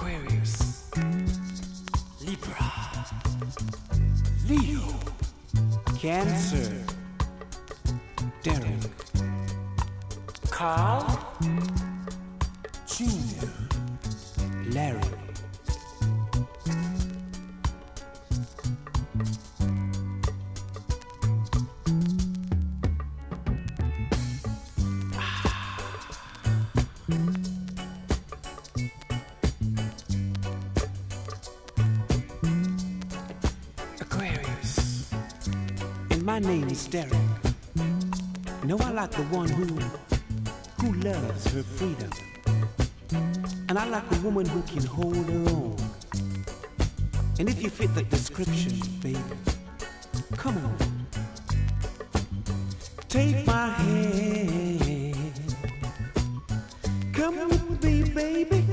Aquarius, Libra, Leo, Cancer, Derek, Carl, Junior, Larry. Aquarius, and my name is Derek. No, I like the one who loves her freedom, and I like a woman who can hold her own. And if you fit the description, baby, come on, take my hand, come with me, baby.